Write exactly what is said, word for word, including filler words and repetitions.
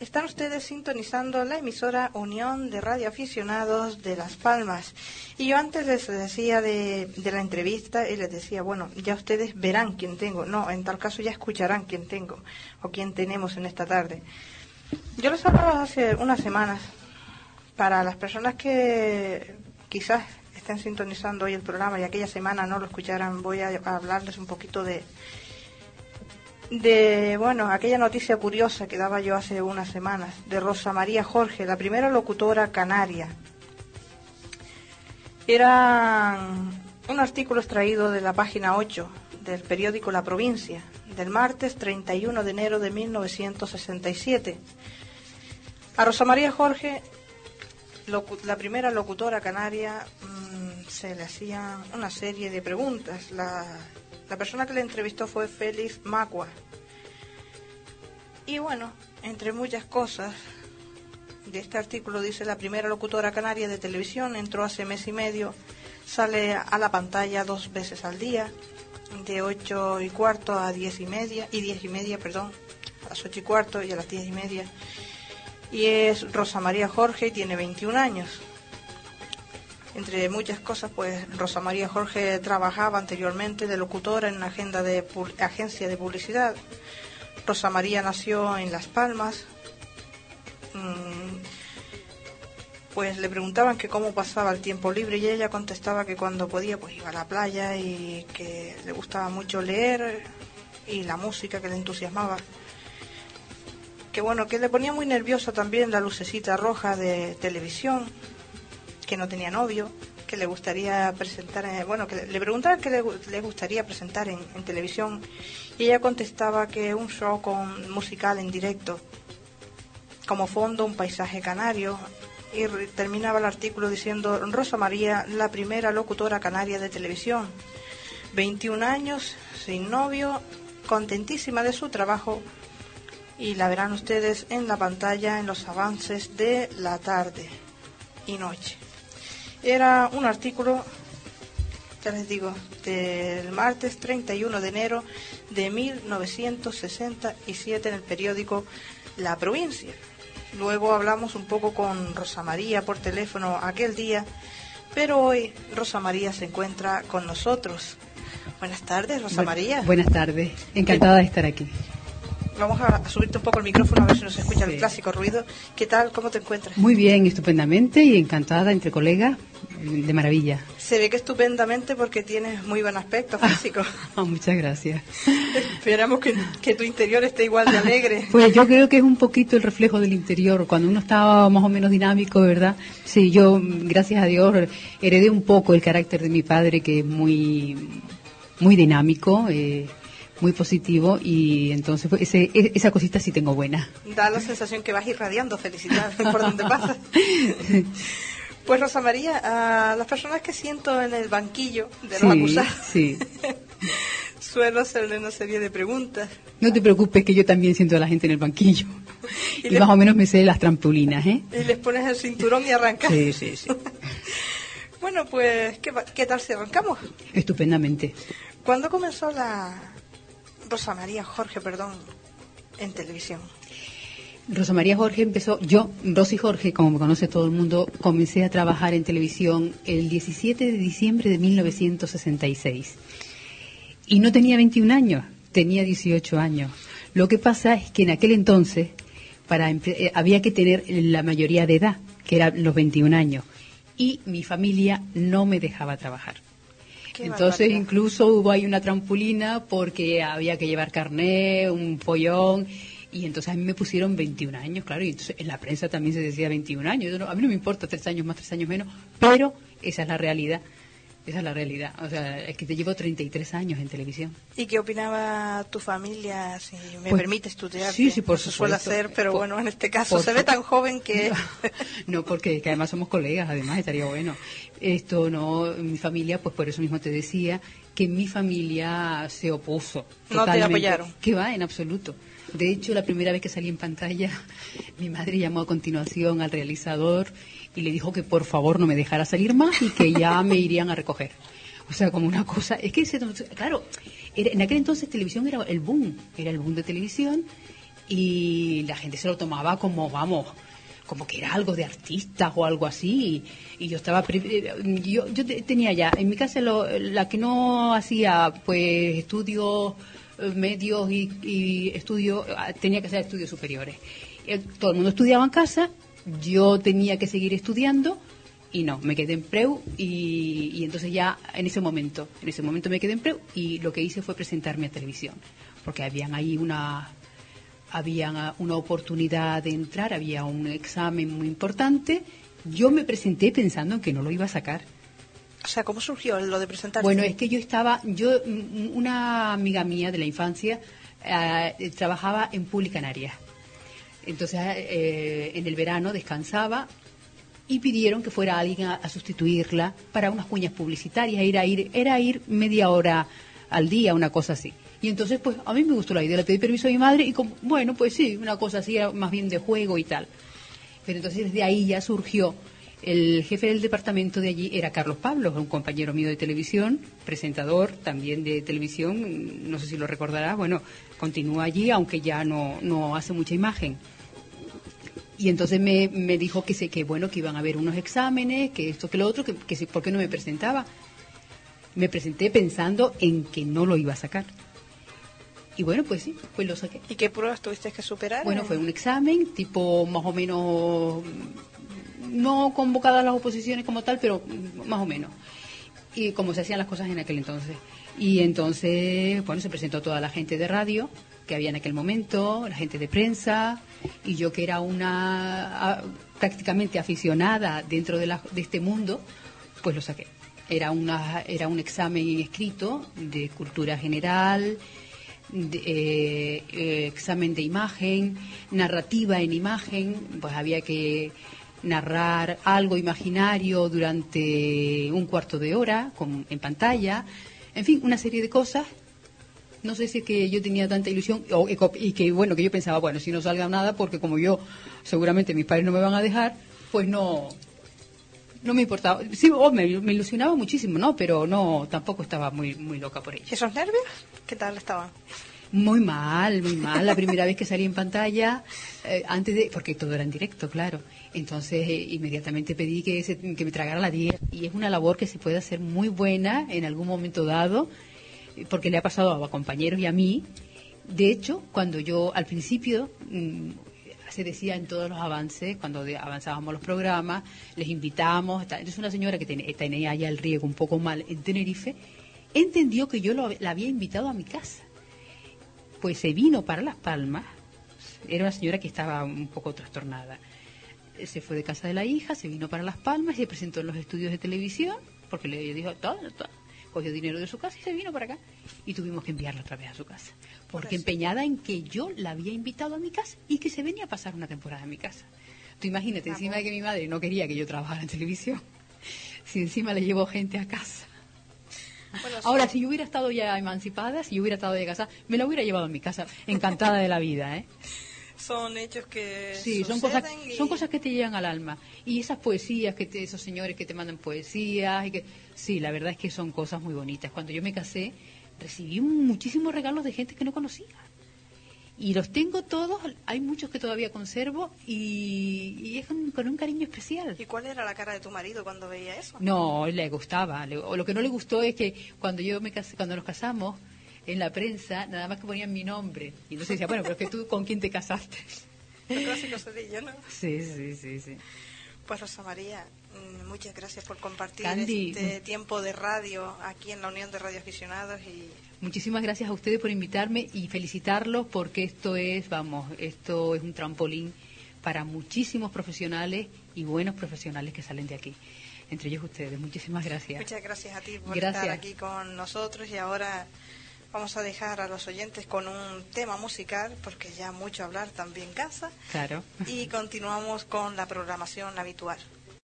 Están ustedes sintonizando la emisora Unión de Radioaficionados de Las Palmas. Y yo antes les decía de, de la entrevista y les decía, bueno, ya ustedes verán quién tengo. No, en tal caso ya escucharán quién tengo o quién tenemos en esta tarde. Yo les hablaba hace unas semanas, para las personas que quizás estén sintonizando hoy el programa y aquella semana no lo escucharan, voy a hablarles un poquito de... de, bueno, aquella noticia curiosa que daba yo hace unas semanas, de Rosa María Jorge, la primera locutora canaria. Era un artículo extraído de la página ocho del periódico La Provincia, del martes treinta y uno de enero de mil novecientos sesenta y siete. A Rosa María Jorge, locu- la primera locutora canaria, mmm, se le hacían una serie de preguntas. La... La persona que le entrevistó fue Félix Macua. Y bueno, entre muchas cosas, de este artículo dice: la primera locutora canaria de televisión, entró hace mes y medio, sale a la pantalla dos veces al día, de ocho y cuarto a diez y media, y diez y media, perdón, a las ocho y cuarto y a las diez y media. Y es Rosa María Jorge y tiene veintiún años. Entre muchas cosas, pues Rosa María Jorge trabajaba anteriormente de locutora en una agenda de pu- agencia de publicidad. Rosa María nació en Las Palmas. Mm, pues le preguntaban que cómo pasaba el tiempo libre y ella contestaba que cuando podía pues iba a la playa y que le gustaba mucho leer y la música que le entusiasmaba. Que bueno, que le ponía muy nerviosa también la lucecita roja de televisión, que no tenía novio, que le gustaría presentar, en, bueno, que le, le preguntaban que le, le gustaría presentar en, en televisión, y ella contestaba que un show con musical en directo, como fondo un paisaje canario, y re, terminaba el artículo diciendo: Rosa María, la primera locutora canaria de televisión, veintiún años, sin novio, contentísima de su trabajo, y la verán ustedes en la pantalla en los avances de la tarde y noche. Era un artículo, ya les digo, del martes treinta y uno de enero de mil novecientos sesenta y siete en el periódico La Provincia. Luego hablamos un poco con Rosa María por teléfono aquel día, pero hoy Rosa María se encuentra con nosotros. Buenas tardes, Rosa Bu- María. Buenas tardes, encantada de estar aquí. Vamos a, a subirte un poco el micrófono a ver si nos escucha Sí. el clásico ruido. ¿Qué tal? ¿Cómo te encuentras? Muy bien, estupendamente y encantada entre colegas, de maravilla. Se ve que estupendamente porque tienes muy buen aspecto físico. Ah, muchas gracias. Esperamos que, que tu interior esté igual de alegre. Pues yo creo que es un poquito el reflejo del interior, cuando uno está más o menos dinámico, ¿verdad? Sí, yo, gracias a Dios, heredé un poco el carácter de mi padre, que es muy, muy dinámico, eh, muy positivo, y entonces pues, ese, esa cosita sí tengo buena. Da la sensación que vas irradiando felicidad por donde pasas. Pues Rosa María, a las personas que siento en el banquillo de los Sí, acusados, sí. suelo hacerle una serie de preguntas. No te preocupes, que yo también siento a la gente en el banquillo. Y Y, le- más o menos me sé las trampolinas, ¿eh? Y les pones el cinturón y arrancas. Sí, sí, sí. Bueno, pues, ¿qué, va- ¿qué tal si arrancamos? Estupendamente. ¿Cuándo comenzó la Rosa María Jorge, perdón, en televisión? Rosa María Jorge empezó, yo, Rosy Jorge, como me conoce todo el mundo, comencé a trabajar en televisión el diecisiete de diciembre de mil novecientos sesenta y seis. Y no tenía veintiún años, tenía dieciocho años. Lo que pasa es que en aquel entonces para empe- eh, había que tener la mayoría de edad, que eran los veintiún años. Y mi familia no me dejaba trabajar. Qué Entonces barbaridad. incluso hubo ahí una trampolina porque había que llevar carné, un pollón, y entonces a mí me pusieron veintiún años, claro, y entonces en la prensa también se decía veintiún años. Yo no- a mí no me importa tres años más, tres años menos, pero esa es la realidad, esa es la realidad. O sea, es que te llevo treinta y tres años en televisión. ¿Y qué opinaba tu familia, si me Pues, permites tutearte? sí, sí, por No se suele supuesto. hacer, pero Por- bueno, en este caso por se ve su- tan joven que... No, porque que además somos colegas, además estaría bueno. Esto no, mi familia, pues por eso mismo te decía que mi familia se opuso. No te totalmente. apoyaron. Que va, en absoluto. De hecho, la primera vez que salí en pantalla, mi madre llamó a continuación al realizador y le dijo que por favor no me dejara salir más y que ya me irían a recoger. O sea, como una cosa, es que, se- claro, era- en aquel entonces televisión era el boom, era el boom de televisión, y la gente se lo tomaba como, vamos, como que era algo de artistas o algo así, y, y yo estaba yo yo tenía ya en mi casa lo, la que no hacía pues estudios medios y, y estudios, tenía que hacer estudios superiores. Todo el mundo estudiaba en casa, yo tenía que seguir estudiando y no, me quedé en Preu y, y entonces ya en ese momento, en ese momento me quedé en Preu y lo que hice fue presentarme a televisión, porque habían ahí una había una oportunidad de entrar, había un examen muy importante. Yo me presenté pensando en que no lo iba a sacar. O sea, ¿cómo surgió lo de presentarse? Bueno, es que yo estaba, yo una amiga mía de la infancia eh, trabajaba en Publicanarias. Entonces, eh, en el verano descansaba y pidieron que fuera alguien a, a sustituirla para unas cuñas publicitarias. Era ir, era ir media hora al día, una cosa así. Y entonces, pues, a mí me gustó la idea, le pedí permiso a mi madre y como, bueno, pues sí, una cosa así, más bien de juego y tal. Pero entonces desde ahí ya surgió, el jefe del departamento de allí era Carlos Pablo, un compañero mío de televisión, presentador también de televisión, no sé si lo recordarás, bueno, continúa allí, aunque ya no, no hace mucha imagen. Y entonces me, me dijo que sé que bueno, que iban a haber unos exámenes, que esto, que lo otro, que, que ¿por qué no me presentaba? Me presenté pensando en que no lo iba a sacar. Y bueno, pues sí, pues lo saqué. ¿Y qué pruebas tuviste que superar? Bueno, fue un examen, tipo más o menos, no convocadas las oposiciones como tal, pero más o menos. Y como se hacían las cosas en aquel entonces. Y entonces, bueno, se presentó toda la gente de radio que había en aquel momento, la gente de prensa, y yo que era una a, prácticamente aficionada dentro de, la, de este mundo, pues lo saqué. Era, una, era un examen escrito de cultura general, de, eh, eh, examen de imagen, narrativa en imagen, pues había que narrar algo imaginario durante un cuarto de hora con, en pantalla, en fin, una serie de cosas. No sé si es que yo tenía tanta ilusión o, y que bueno, que yo pensaba, bueno, si no salga nada, porque como yo seguramente mis padres no me van a dejar, pues no no me importaba. Sí, oh, me, me ilusionaba muchísimo, ¿no? Pero no, tampoco estaba muy muy loca por ello. ¿Y esos nervios? ¿Qué tal estaban? Muy mal, muy mal. La primera vez que salí en pantalla, eh, antes de, porque todo era en directo, claro. Entonces, eh, inmediatamente pedí que, se, que me tragara la dieta. Y es una labor que se puede hacer muy buena en algún momento dado, porque le ha pasado a compañeros y a mí. De hecho, cuando yo, al principio, mmm, se decía en todos los avances, cuando de, avanzábamos los programas, les invitamos. Entonces, una señora que ten, tenía ya el riego un poco mal en Tenerife, entendió que yo lo, la había invitado a mi casa. Pues se vino para Las Palmas. Era una señora que estaba un poco trastornada. Se fue de casa de la hija, se vino para Las Palmas y se presentó en los estudios de televisión, porque le dijo todo, todo. Cogió dinero de su casa y se vino para acá. Y tuvimos que enviarla otra vez a su casa. Porque empeñada en que yo la había invitado a mi casa y que se venía a pasar una temporada en mi casa. Tú imagínate, Vamos. Encima de que mi madre no quería que yo trabajara en televisión, si encima le llevo gente a casa. Bueno, ahora, sí. Si yo hubiera estado ya emancipada, si yo hubiera estado de casa, me la hubiera llevado a mi casa, encantada de la vida, ¿eh? Son hechos que sí, son cosas, y... son cosas que te llegan al alma. Y esas poesías, que te, esos señores que te mandan poesías, y que sí, la verdad es que son cosas muy bonitas. Cuando yo me casé, recibí muchísimos regalos de gente que no conocía. Y los tengo todos, hay muchos que todavía conservo, y, y es con, con un cariño especial. ¿Y cuál era la cara de tu marido cuando veía eso? No, le gustaba. Le, o lo que no le gustó es que cuando yo me casé, cuando nos casamos, en la prensa, nada más que ponían mi nombre. Y entonces decía, bueno, pero es que tú, ¿con quién te casaste? Lo clásico sedillo, ¿no? Sí, sí, sí, sí. Pues Rosa María, muchas gracias por compartir Candy, este tiempo de radio aquí en la Unión de Radioaficionados. Y muchísimas gracias a ustedes por invitarme y felicitarlos porque esto es, vamos, esto es un trampolín para muchísimos profesionales y buenos profesionales que salen de aquí. Entre ellos ustedes. Muchísimas gracias. Muchas gracias a ti por gracias. estar aquí con nosotros y ahora vamos a dejar a los oyentes con un tema musical, porque ya mucho hablar también cansa. Claro. Y continuamos con la programación habitual.